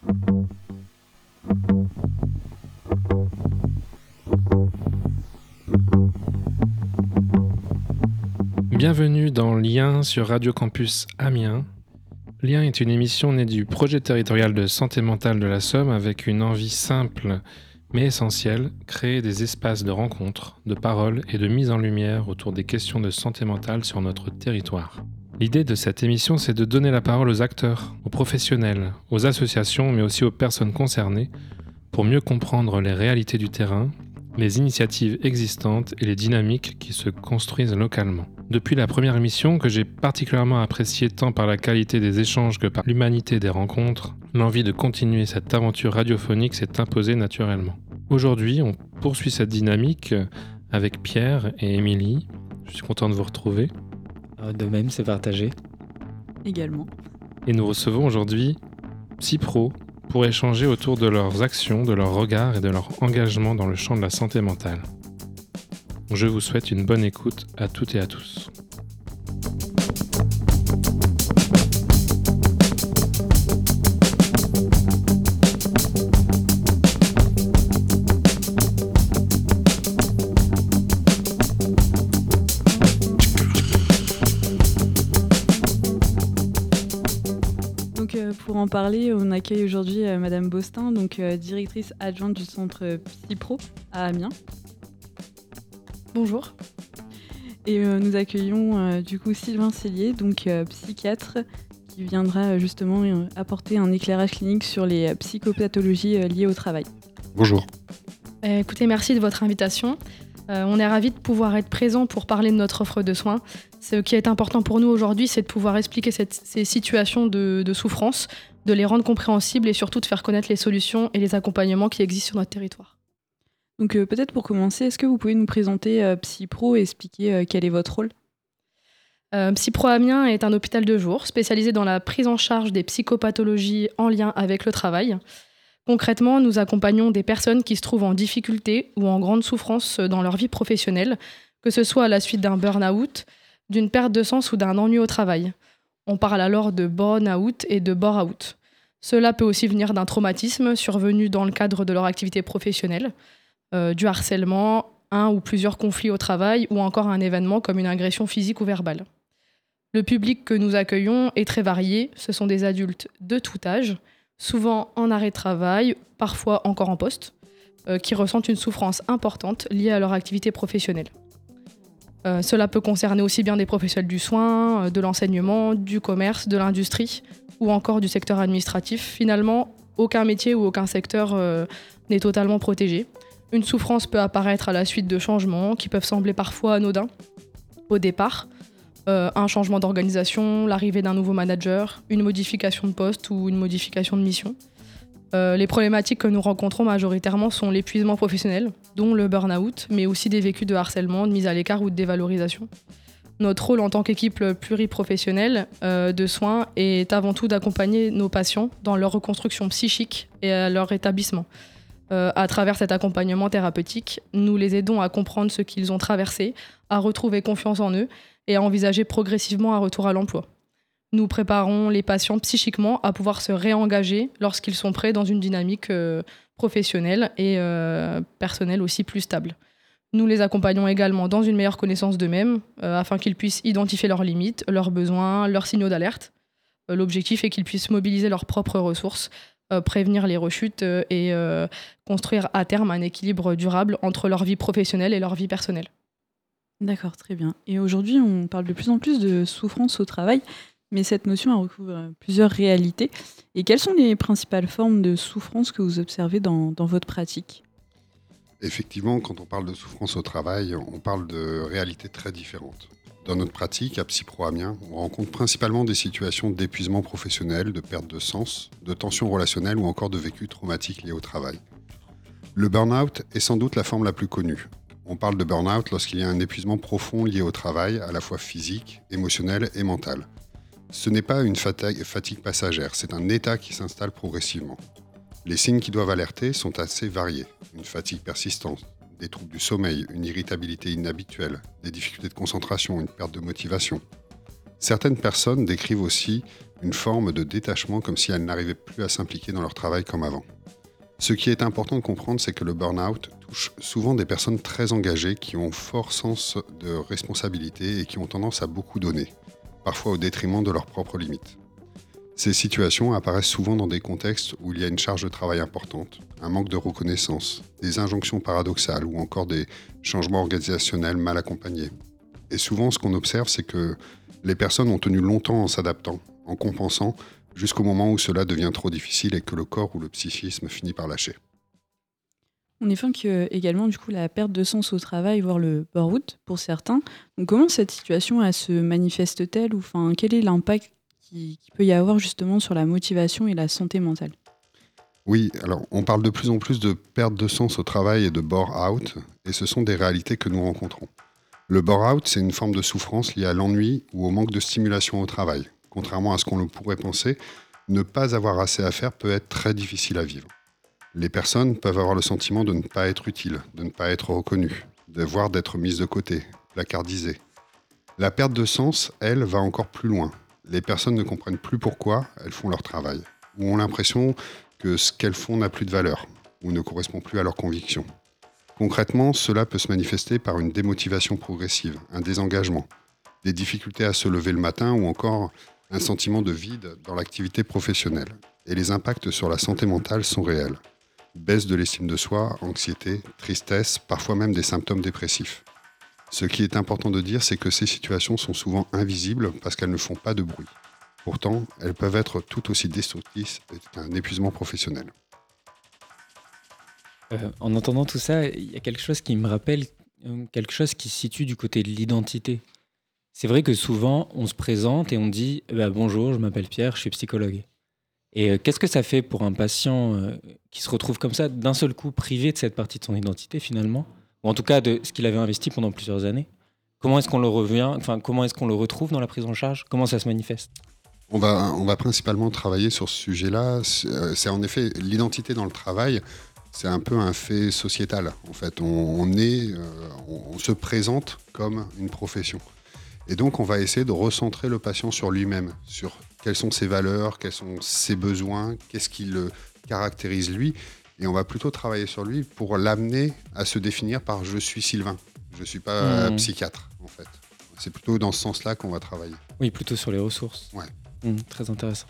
Bienvenue dans Lien sur Radio Campus Amiens. Lien est une émission née du projet territorial de santé mentale de la Somme avec une envie simple mais essentielle, créer des espaces de rencontre, de parole et de mise en lumière autour des questions de santé mentale sur notre territoire. L'idée de cette émission, c'est de donner la parole aux acteurs, aux professionnels, aux associations mais aussi aux personnes concernées pour mieux comprendre les réalités du terrain, les initiatives existantes et les dynamiques qui se construisent localement. Depuis la première émission, que j'ai particulièrement appréciée tant par la qualité des échanges que par l'humanité des rencontres, l'envie de continuer cette aventure radiophonique s'est imposée naturellement. Aujourd'hui, on poursuit cette dynamique avec Pierre et Émilie. Je suis content de vous retrouver. De même, c'est partagé. Également. Et nous recevons aujourd'hui Psypro pour échanger autour de leurs actions, de leurs regards et de leur engagement dans le champ de la santé mentale. Je vous souhaite une bonne écoute à toutes et à tous. Pour en parler, on accueille aujourd'hui Madame Bostin, directrice adjointe du centre Psypro à Amiens. Bonjour. Et nous accueillons Sylvain Cellier, psychiatre, qui viendra justement apporter un éclairage clinique sur les psychopathologies liées au travail. Bonjour. Écoutez, merci de votre invitation. On est ravis de pouvoir être présents pour parler de notre offre de soins. Ce qui est important pour nous aujourd'hui, c'est de pouvoir expliquer ces situations de souffrance, de les rendre compréhensibles et surtout de faire connaître les solutions et les accompagnements qui existent sur notre territoire. Donc peut-être pour commencer, est-ce que vous pouvez nous présenter Psypro et expliquer quel est votre rôle ? Psypro Amiens est un hôpital de jour spécialisé dans la prise en charge des psychopathologies en lien avec le travail. Concrètement, nous accompagnons des personnes qui se trouvent en difficulté ou en grande souffrance dans leur vie professionnelle, que ce soit à la suite d'un burn-out, d'une perte de sens ou d'un ennui au travail. On parle alors de burn-out et de bore-out. Cela peut aussi venir d'un traumatisme survenu dans le cadre de leur activité professionnelle, du harcèlement, un ou plusieurs conflits au travail ou encore un événement comme une agression physique ou verbale. Le public que nous accueillons est très varié. Ce sont des adultes de tout âge, souvent en arrêt de travail, parfois encore en poste, qui ressentent une souffrance importante liée à leur activité professionnelle. Cela peut concerner aussi bien des professionnels du soin, de l'enseignement, du commerce, de l'industrie ou encore du secteur administratif. Finalement, aucun métier ou aucun secteur n'est totalement protégé. Une souffrance peut apparaître à la suite de changements qui peuvent sembler parfois anodins au départ. Un changement d'organisation, l'arrivée d'un nouveau manager, une modification de poste ou une modification de mission. Les problématiques que nous rencontrons majoritairement sont l'épuisement professionnel, dont le burn-out, mais aussi des vécus de harcèlement, de mise à l'écart ou de dévalorisation. Notre rôle en tant qu'équipe pluriprofessionnelle de soins est avant tout d'accompagner nos patients dans leur reconstruction psychique et à leur rétablissement. À travers cet accompagnement thérapeutique, nous les aidons à comprendre ce qu'ils ont traversé, à retrouver confiance en eux et à envisager progressivement un retour à l'emploi. Nous préparons les patients psychiquement à pouvoir se réengager lorsqu'ils sont prêts dans une dynamique professionnelle et personnelle aussi plus stable. Nous les accompagnons également dans une meilleure connaissance d'eux-mêmes afin qu'ils puissent identifier leurs limites, leurs besoins, leurs signaux d'alerte. L'objectif est qu'ils puissent mobiliser leurs propres ressources, prévenir les rechutes et construire à terme un équilibre durable entre leur vie professionnelle et leur vie personnelle. D'accord, très bien. Et aujourd'hui, on parle de plus en plus de souffrance au travail, mais cette notion elle recouvre plusieurs réalités. Et quelles sont les principales formes de souffrance que vous observez dans votre pratique ? Effectivement, quand on parle de souffrance au travail, on parle de réalités très différentes. Dans notre pratique, à Psypro Amiens, on rencontre principalement des situations d'épuisement professionnel, de perte de sens, de tensions relationnelles ou encore de vécus traumatiques liés au travail. Le burn-out est sans doute la forme la plus connue. On parle de burn-out lorsqu'il y a un épuisement profond lié au travail, à la fois physique, émotionnel et mental. Ce n'est pas une fatigue passagère, c'est un état qui s'installe progressivement. Les signes qui doivent alerter sont assez variés. Une fatigue persistante, des troubles du sommeil, une irritabilité inhabituelle, des difficultés de concentration, une perte de motivation. Certaines personnes décrivent aussi une forme de détachement comme si elles n'arrivaient plus à s'impliquer dans leur travail comme avant. Ce qui est important de comprendre, c'est que le burn-out touche souvent des personnes très engagées qui ont fort sens de responsabilité et qui ont tendance à beaucoup donner, parfois au détriment de leurs propres limites. Ces situations apparaissent souvent dans des contextes où il y a une charge de travail importante, un manque de reconnaissance, des injonctions paradoxales ou encore des changements organisationnels mal accompagnés. Et souvent, ce qu'on observe, c'est que les personnes ont tenu longtemps en s'adaptant, en compensant, jusqu'au moment où cela devient trop difficile et que le corps ou le psychisme finit par lâcher. On évoque également du coup la perte de sens au travail, voire le burn-out pour certains. Donc comment cette situation elle se manifeste-t-elle ou quel est l'impact qui peut y avoir justement sur la motivation et la santé mentale? Oui, alors on parle de plus en plus de perte de sens au travail et de burn-out, et ce sont des réalités que nous rencontrons. Le burn-out, c'est une forme de souffrance liée à l'ennui ou au manque de stimulation au travail. Contrairement à ce qu'on le pourrait penser, ne pas avoir assez à faire peut être très difficile à vivre. Les personnes peuvent avoir le sentiment de ne pas être utiles, de ne pas être reconnues, voire d'être mises de côté, placardisées. La perte de sens, elle, va encore plus loin. Les personnes ne comprennent plus pourquoi elles font leur travail, ou ont l'impression que ce qu'elles font n'a plus de valeur, ou ne correspond plus à leurs convictions. Concrètement, cela peut se manifester par une démotivation progressive, un désengagement, des difficultés à se lever le matin ou encore un sentiment de vide dans l'activité professionnelle. Et les impacts sur la santé mentale sont réels. Baisse de l'estime de soi, anxiété, tristesse, parfois même des symptômes dépressifs. Ce qui est important de dire, c'est que ces situations sont souvent invisibles parce qu'elles ne font pas de bruit. Pourtant, elles peuvent être tout aussi destructrices qu'un épuisement professionnel. En entendant tout ça, il y a quelque chose qui me rappelle quelque chose qui se situe du côté de l'identité. C'est vrai que souvent, on se présente et on dit bonjour, je m'appelle Pierre, je suis psychologue. Et qu'est-ce que ça fait pour un patient qui se retrouve comme ça, d'un seul coup privé de cette partie de son identité finalement, ou en tout cas de ce qu'il avait investi pendant plusieurs années? Comment est-ce qu'on comment est-ce qu'on le retrouve dans la prise en charge? Comment ça se manifeste? On va principalement travailler sur ce sujet-là. C'est en effet l'identité dans le travail. C'est un peu un fait sociétal. En fait, on se présente comme une profession. Et donc, on va essayer de recentrer le patient sur lui-même, sur quelles sont ses valeurs, quels sont ses besoins, qu'est-ce qui le caractérise lui. Et on va plutôt travailler sur lui pour l'amener à se définir par « je suis Sylvain ». Je ne suis pas psychiatre, en fait. C'est plutôt dans ce sens-là qu'on va travailler. Oui, plutôt sur les ressources. Ouais. Très intéressant.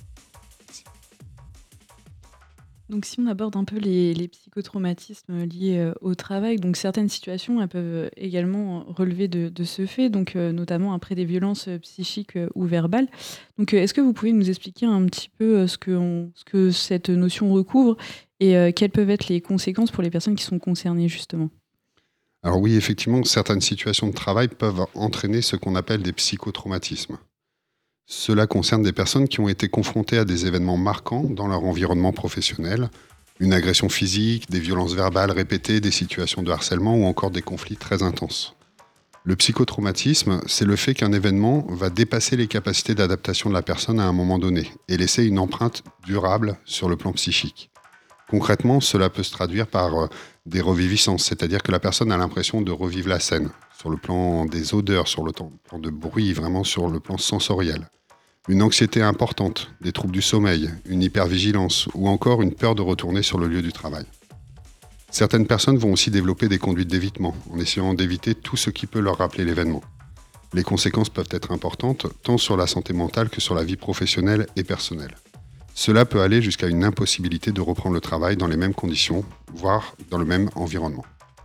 Donc si on aborde un peu les psychotraumatismes liés au travail, donc certaines situations elles peuvent également relever de ce fait, donc notamment après des violences psychiques ou verbales. Donc est-ce que vous pouvez nous expliquer un petit peu ce que cette notion recouvre et quelles peuvent être les conséquences pour les personnes qui sont concernées justement? Alors oui, effectivement, certaines situations de travail peuvent entraîner ce qu'on appelle des psychotraumatismes. Cela concerne des personnes qui ont été confrontées à des événements marquants dans leur environnement professionnel, une agression physique, des violences verbales répétées, des situations de harcèlement ou encore des conflits très intenses. Le psychotraumatisme, c'est le fait qu'un événement va dépasser les capacités d'adaptation de la personne à un moment donné et laisser une empreinte durable sur le plan psychique. Concrètement, cela peut se traduire par des reviviscences, c'est-à-dire que la personne a l'impression de revivre la scène, sur le plan des odeurs, sur le plan de bruit, vraiment sur le plan sensoriel. Une anxiété importante, des troubles du sommeil, une hypervigilance ou encore une peur de retourner sur le lieu du travail. Certaines personnes vont aussi développer des conduites d'évitement, en essayant d'éviter tout ce qui peut leur rappeler l'événement. Les conséquences peuvent être importantes, tant sur la santé mentale que sur la vie professionnelle et personnelle. Cela peut aller jusqu'à une impossibilité de reprendre le travail dans les mêmes conditions, voire dans le même environnement.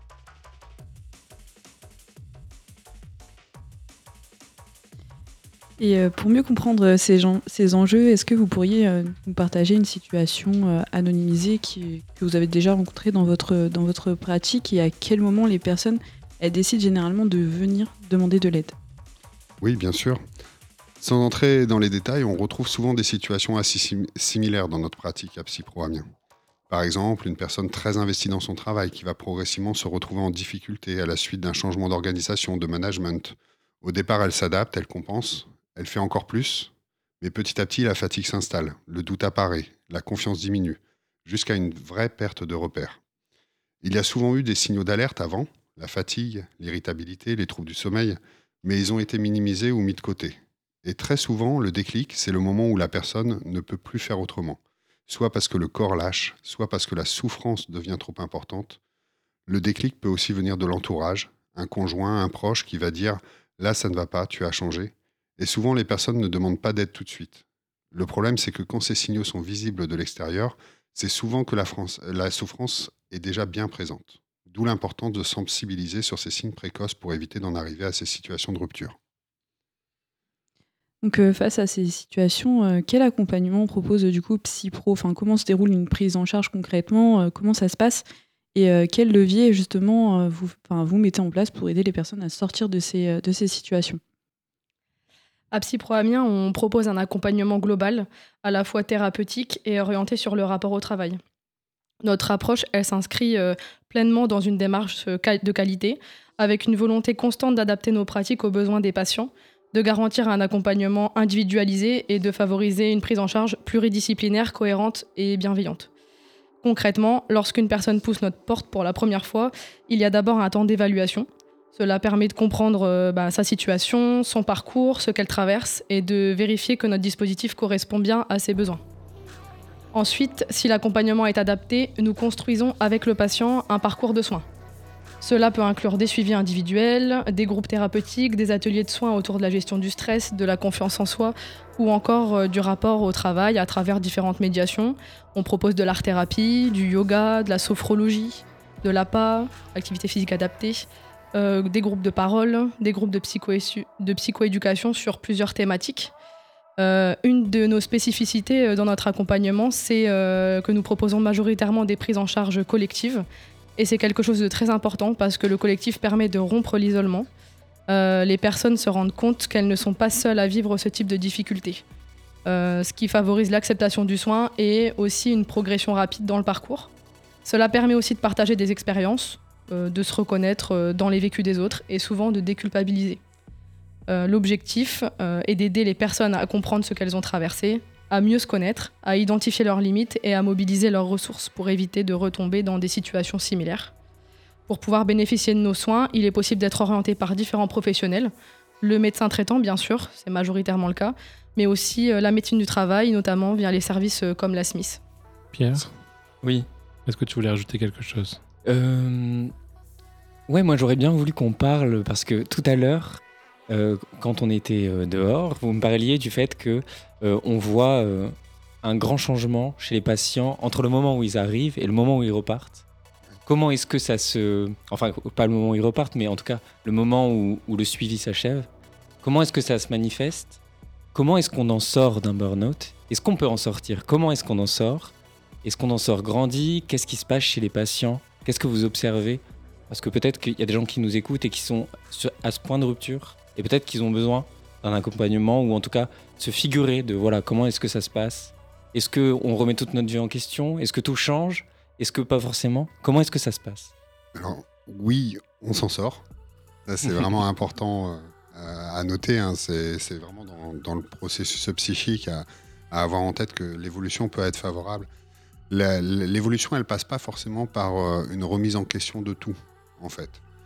Et pour mieux comprendre ces enjeux, est-ce que vous pourriez nous partager une situation anonymisée que vous avez déjà rencontrée dans votre pratique et à quel moment les personnes elles décident généralement de venir demander de l'aide? Oui, bien sûr. Sans entrer dans les détails, on retrouve souvent des situations assez similaires dans notre pratique à Psypro Amiens. Par exemple, une personne très investie dans son travail qui va progressivement se retrouver en difficulté à la suite d'un changement d'organisation, de management. Au départ, elle s'adapte, elle compense, elle fait encore plus, mais petit à petit, la fatigue s'installe, le doute apparaît, la confiance diminue, jusqu'à une vraie perte de repères. Il y a souvent eu des signaux d'alerte avant, la fatigue, l'irritabilité, les troubles du sommeil, mais ils ont été minimisés ou mis de côté. Et très souvent, le déclic, c'est le moment où la personne ne peut plus faire autrement. Soit parce que le corps lâche, soit parce que la souffrance devient trop importante. Le déclic peut aussi venir de l'entourage, un conjoint, un proche qui va dire « là, ça ne va pas, tu as changé ». Et souvent, les personnes ne demandent pas d'aide tout de suite. Le problème, c'est que quand ces signaux sont visibles de l'extérieur, c'est souvent que la souffrance est déjà bien présente. D'où l'importance de sensibiliser sur ces signes précoces pour éviter d'en arriver à ces situations de rupture. Donc face à ces situations, quel accompagnement propose du coup PsyPro? Enfin, comment se déroule une prise en charge concrètement? Comment ça se passe? Et quel levier justement vous mettez en place pour aider les personnes à sortir de ces situations? À PsyPro Amiens, on propose un accompagnement global, à la fois thérapeutique et orienté sur le rapport au travail. Notre approche, elle s'inscrit pleinement dans une démarche de qualité, avec une volonté constante d'adapter nos pratiques aux besoins des patients, de garantir un accompagnement individualisé et de favoriser une prise en charge pluridisciplinaire, cohérente et bienveillante. Concrètement, lorsqu'une personne pousse notre porte pour la première fois, il y a d'abord un temps d'évaluation. Cela permet de comprendre sa situation, son parcours, ce qu'elle traverse et de vérifier que notre dispositif correspond bien à ses besoins. Ensuite, si l'accompagnement est adapté, nous construisons avec le patient un parcours de soins. Cela peut inclure des suivis individuels, des groupes thérapeutiques, des ateliers de soins autour de la gestion du stress, de la confiance en soi ou encore du rapport au travail à travers différentes médiations. On propose de l'art-thérapie, du yoga, de la sophrologie, de l'APA, activité physique adaptée, des groupes de parole, des groupes de psychoéducation sur plusieurs thématiques. Une de nos spécificités dans notre accompagnement, c'est que nous proposons majoritairement des prises en charge collectives. Et c'est quelque chose de très important parce que le collectif permet de rompre l'isolement. Les personnes se rendent compte qu'elles ne sont pas seules à vivre ce type de difficultés. Ce qui favorise l'acceptation du soin et aussi une progression rapide dans le parcours. Cela permet aussi de partager des expériences, de se reconnaître dans les vécus des autres et souvent de déculpabiliser. L'objectif est d'aider les personnes à comprendre ce qu'elles ont traversé, à mieux se connaître, à identifier leurs limites et à mobiliser leurs ressources pour éviter de retomber dans des situations similaires. Pour pouvoir bénéficier de nos soins, il est possible d'être orienté par différents professionnels. Le médecin traitant, bien sûr, c'est majoritairement le cas, mais aussi la médecine du travail, notamment via les services comme la SMIS. Pierre, Oui. est-ce que tu voulais rajouter quelque chose? Ouais, moi j'aurais bien voulu qu'on parle, parce que tout à l'heure, quand on était dehors, vous me parliez du fait que on voit un grand changement chez les patients entre le moment où ils arrivent et le moment où ils repartent. Comment est-ce que ça se... Enfin, pas le moment où ils repartent, mais en tout cas, le moment où le suivi s'achève. Comment est-ce que ça se manifeste? Comment est-ce qu'on en sort d'un burn-out? Est-ce qu'on peut en sortir? Comment est-ce qu'on en sort? Est-ce qu'on en sort grandi? Qu'est-ce qui se passe chez les patients? Qu'est-ce que vous observez? Parce que peut-être qu'il y a des gens qui nous écoutent et qui sont à ce point de rupture. Et peut-être qu'ils ont besoin d'un accompagnement ou en tout cas se figurer de voilà, comment est-ce que ça se passe? Est-ce qu'on remet toute notre vie en question? Est-ce que tout change? Est-ce que pas forcément? Comment est-ce que ça se passe? Alors, oui, on s'en sort. Ça, c'est vraiment important à noter. Hein. C'est vraiment dans le processus psychique à avoir en tête que l'évolution peut être favorable. L'évolution, elle passe pas forcément par une remise en question de tout, en fait.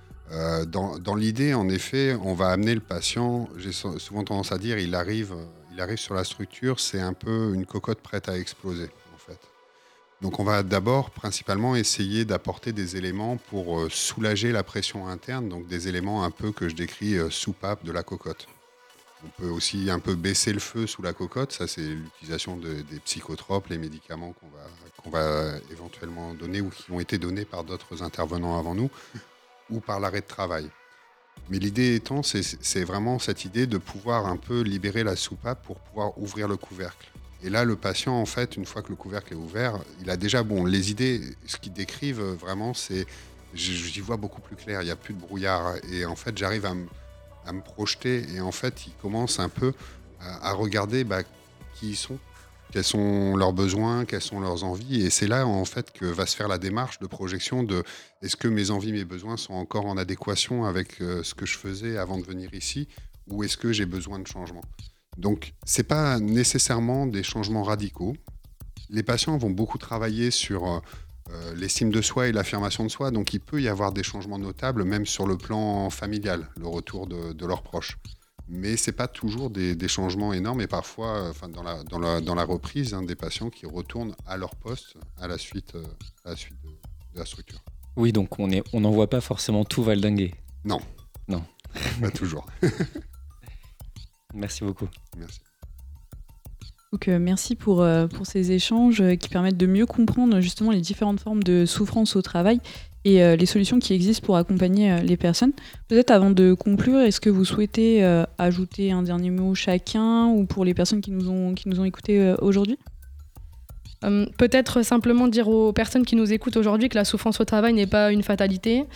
Dans l'idée, en effet, on va amener le patient, j'ai souvent tendance à dire, il arrive sur la structure, c'est un peu une cocotte prête à exploser, en fait. Donc on va d'abord, principalement, essayer d'apporter des éléments pour soulager la pression interne, donc des éléments un peu que je décris soupape de la cocotte. On peut aussi un peu baisser le feu sous la cocotte, ça c'est l'utilisation des psychotropes, les médicaments qu'on va éventuellement donner ou qui ont été donnés par d'autres intervenants avant nous, ou par l'arrêt de travail. Mais l'idée étant, c'est vraiment cette idée de pouvoir un peu libérer la soupape pour pouvoir ouvrir le couvercle. Et là, le patient, en fait, une fois que le couvercle est ouvert, il a déjà, les idées, ce qu'ils décrivent vraiment, c'est, j'y vois beaucoup plus clair, il n'y a plus de brouillard. Et en fait, j'arrive à me projeter et en fait, ils commencent un peu à regarder qui ils sont, quels sont leurs besoins, quelles sont leurs envies. Et c'est là, en fait, que va se faire la démarche de projection de est-ce que mes envies, mes besoins sont encore en adéquation avec ce que je faisais avant de venir ici ou est-ce que j'ai besoin de changement? Donc, ce n'est pas nécessairement des changements radicaux. Les patients vont beaucoup travailler sur l'estime de soi et l'affirmation de soi. Donc, il peut y avoir des changements notables, même sur le plan familial, le retour de leurs proches. Mais ce n'est pas toujours des changements énormes et parfois, dans la reprise, des patients qui retournent à leur poste à la suite de la structure. Oui, donc on n'envoie pas forcément tout valdinguer. Non. Non. Pas toujours. Merci beaucoup. Merci. Donc, merci pour ces échanges qui permettent de mieux comprendre justement les différentes formes de souffrance au travail et les solutions qui existent pour accompagner les personnes. Peut-être avant de conclure, est-ce que vous souhaitez ajouter un dernier mot chacun ou pour les personnes qui nous ont écoutés aujourd'hui ? Peut-être simplement dire aux personnes qui nous écoutent aujourd'hui que la souffrance au travail n'est pas une fatalité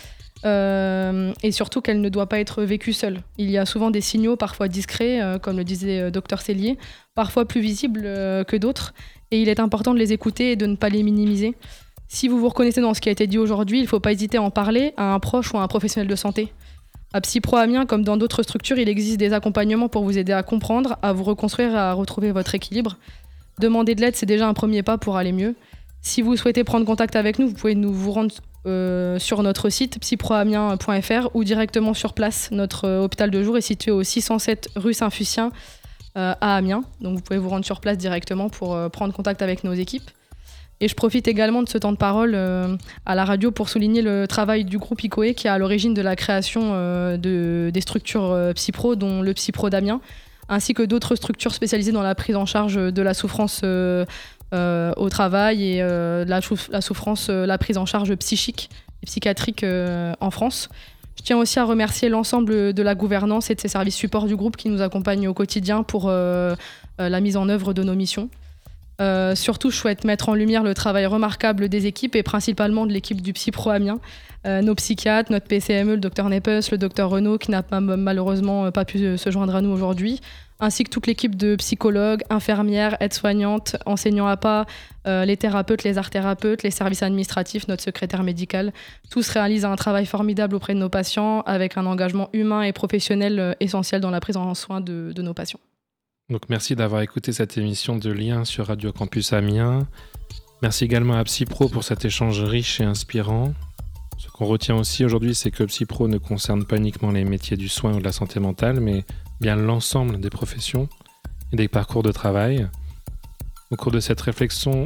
et surtout qu'elle ne doit pas être vécue seule. Il y a souvent des signaux, parfois discrets, comme le disait Dr Cellier, parfois plus visibles que d'autres, et il est important de les écouter et de ne pas les minimiser. Si vous vous reconnaissez dans ce qui a été dit aujourd'hui, il ne faut pas hésiter à en parler à un proche ou à un professionnel de santé. À PsyPro Amiens, comme dans d'autres structures, il existe des accompagnements pour vous aider à comprendre, à vous reconstruire, à retrouver votre équilibre. Demander de l'aide, c'est déjà un premier pas pour aller mieux. Si vous souhaitez prendre contact avec nous, vous pouvez vous rendre sur notre site psyproamiens.fr ou directement sur place. Notre hôpital de jour est situé au 607 rue Saint-Fucien à Amiens. Donc vous pouvez vous rendre sur place directement pour prendre contact avec nos équipes. Et je profite également de ce temps de parole à la radio pour souligner le travail du groupe ICOE qui est à l'origine de la création des structures PsyPro, dont le PsyPro d'Amiens, ainsi que d'autres structures spécialisées dans la prise en charge de la souffrance au travail et la souffrance, la prise en charge psychique et psychiatrique en France. Je tiens aussi à remercier l'ensemble de la gouvernance et de ses services support du groupe qui nous accompagnent au quotidien pour la mise en œuvre de nos missions. Surtout, je souhaite mettre en lumière le travail remarquable des équipes et principalement de l'équipe du PsyPro Amiens, nos psychiatres, notre PCME, le Dr Nepes, le Dr Renaud qui n'a malheureusement pas pu se joindre à nous aujourd'hui, ainsi que toute l'équipe de psychologues, infirmières, aides-soignantes, enseignants APA, les thérapeutes, les art-thérapeutes, les services administratifs, notre secrétaire médical. Tous réalisent un travail formidable auprès de nos patients avec un engagement humain et professionnel essentiel dans la prise en soin de nos patients. Donc merci d'avoir écouté cette émission de Lien sur Radio Campus Amiens. Merci également à PsyPro pour cet échange riche et inspirant. Ce qu'on retient aussi aujourd'hui, c'est que PsyPro ne concerne pas uniquement les métiers du soin ou de la santé mentale, mais bien l'ensemble des professions et des parcours de travail. Au cœur de cette réflexion,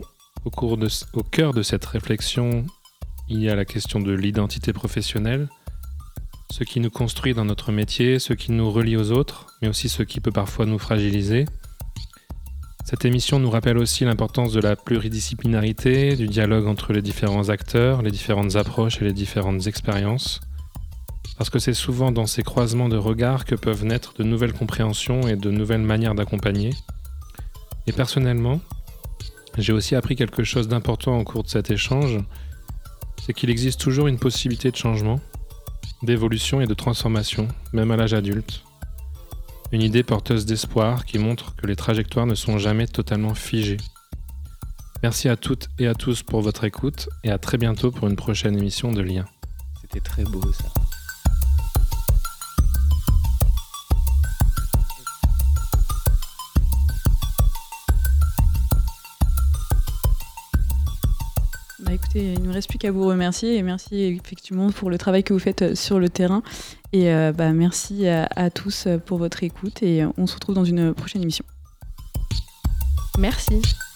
il y a la question de l'identité professionnelle, ce qui nous construit dans notre métier, ce qui nous relie aux autres, mais aussi ce qui peut parfois nous fragiliser. Cette émission nous rappelle aussi l'importance de la pluridisciplinarité, du dialogue entre les différents acteurs, les différentes approches et les différentes expériences. Parce que c'est souvent dans ces croisements de regards que peuvent naître de nouvelles compréhensions et de nouvelles manières d'accompagner. Et personnellement, j'ai aussi appris quelque chose d'important au cours de cet échange, c'est qu'il existe toujours une possibilité de changement, d'évolution et de transformation, même à l'âge adulte. Une idée porteuse d'espoir qui montre que les trajectoires ne sont jamais totalement figées. Merci à toutes et à tous pour votre écoute et à très bientôt pour une prochaine émission de Lien. C'était très beau ça. Écoutez, il ne me reste plus qu'à vous remercier et merci effectivement pour le travail que vous faites sur le terrain. Et merci à tous pour votre écoute et on se retrouve dans une prochaine émission. Merci.